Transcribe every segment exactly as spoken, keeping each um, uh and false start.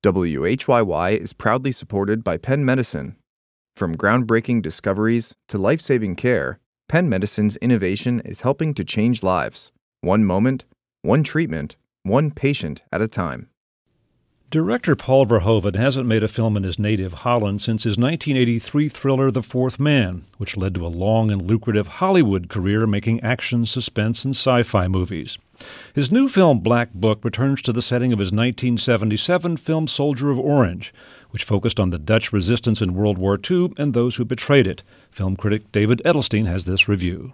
W H Y Y is proudly supported by Penn Medicine. From groundbreaking discoveries to life-saving care, Penn Medicine's innovation is helping to change lives, one moment, one treatment, one patient at a time. Director Paul Verhoeven hasn't made a film in his native Holland since his nineteen eighty-three thriller The Fourth Man, which led to a long and lucrative Hollywood career making action, suspense, and sci-fi movies. His new film, Black Book, returns to the setting of his nineteen seventy-seven film Soldier of Orange, which focused on the Dutch resistance in World War Two and those who betrayed it. Film critic David Edelstein has this review.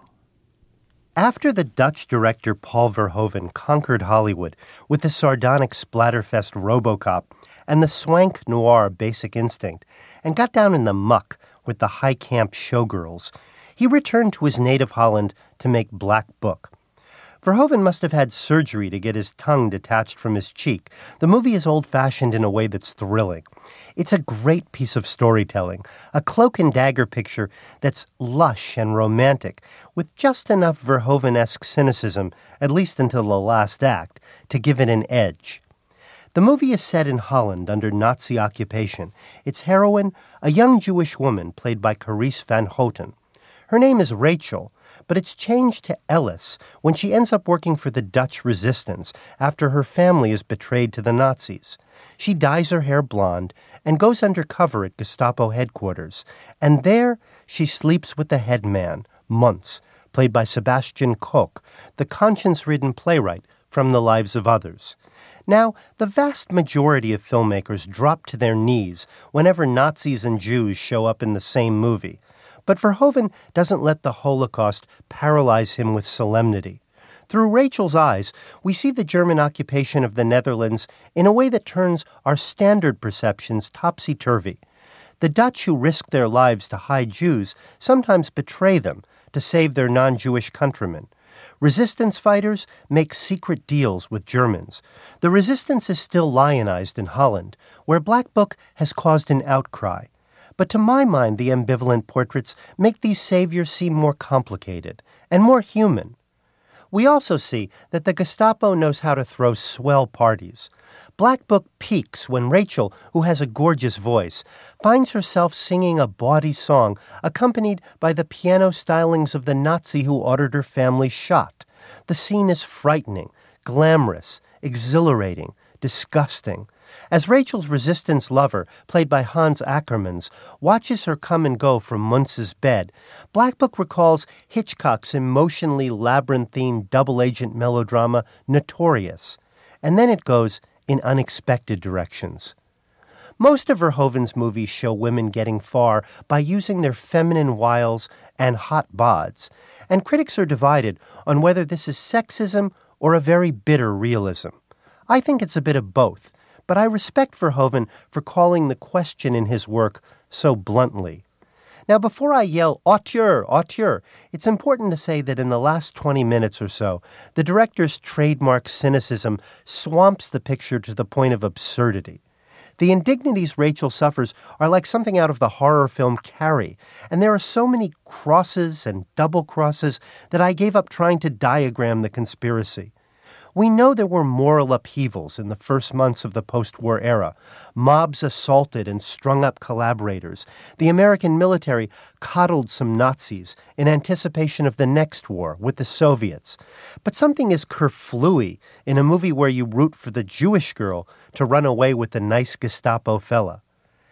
After the Dutch director Paul Verhoeven conquered Hollywood with the sardonic splatterfest RoboCop and the swank noir Basic Instinct, and got down in the muck with the high camp showgirls, he returned to his native Holland to make Black Book. Verhoeven must have had surgery to get his tongue detached from his cheek. The movie is old-fashioned in a way that's thrilling. It's a great piece of storytelling, a cloak and dagger picture that's lush and romantic, with just enough Verhoeven-esque cynicism, at least until the last act, to give it an edge. The movie is set in Holland under Nazi occupation. Its heroine, a young Jewish woman played by Carice Van Houten. Her name is Rachel, but it's changed to Ellis when she ends up working for the Dutch resistance after her family is betrayed to the Nazis. She dyes her hair blonde and goes undercover at Gestapo headquarters, and there she sleeps with the head man, Muntz, played by Sebastian Koch, the conscience-ridden playwright from The Lives of Others. Now, the vast majority of filmmakers drop to their knees whenever Nazis and Jews show up in the same movie. But Verhoeven doesn't let the Holocaust paralyze him with solemnity. Through Rachel's eyes, we see the German occupation of the Netherlands in a way that turns our standard perceptions topsy-turvy. The Dutch who risk their lives to hide Jews sometimes betray them to save their non-Jewish countrymen. Resistance fighters make secret deals with Germans. The resistance is still lionized in Holland, where Black Book has caused an outcry. But to my mind, the ambivalent portraits make these saviors seem more complicated and more human. We also see that the Gestapo knows how to throw swell parties. Black Book peaks when Rachel, who has a gorgeous voice, finds herself singing a bawdy song accompanied by the piano stylings of the Nazi who ordered her family shot. The scene is frightening, glamorous, exhilarating, disgusting. As Rachel's resistance lover, played by Hans Ackermans, watches her come and go from Muntz's bed, Black Book recalls Hitchcock's emotionally labyrinthine double-agent melodrama Notorious, and then it goes in unexpected directions. Most of Verhoeven's movies show women getting far by using their feminine wiles and hot bods, and critics are divided on whether this is sexism or a very bitter realism. I think it's a bit of both, but I respect Verhoeven for calling the question in his work so bluntly. Now, before I yell, auteur, auteur, it's important to say that in the last twenty minutes or so, the director's trademark cynicism swamps the picture to the point of absurdity. The indignities Rachel suffers are like something out of the horror film Carrie, and there are so many crosses and double crosses that I gave up trying to diagram the conspiracy. We know there were moral upheavals in the first months of the post-war era. Mobs assaulted and strung up collaborators. The American military coddled some Nazis in anticipation of the next war with the Soviets. But something is kerflooey in a movie where you root for the Jewish girl to run away with the nice Gestapo fella.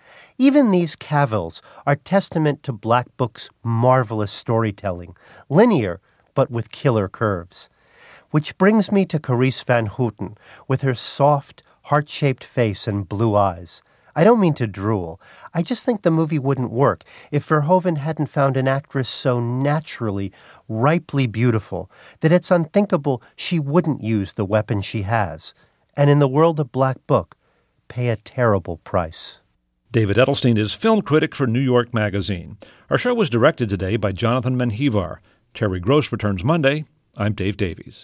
Even these cavils are testament to Black Book's marvelous storytelling, linear but with killer curves. Which brings me to Carice Van Houten, with her soft, heart-shaped face and blue eyes. I don't mean to drool. I just think the movie wouldn't work if Verhoeven hadn't found an actress so naturally, ripely beautiful that it's unthinkable she wouldn't use the weapon she has. And in the world of Black Book, pay a terrible price. David Edelstein is film critic for New York Magazine. Our show was directed today by Jonathan Menjivar. Terry Gross returns Monday. I'm Dave Davies.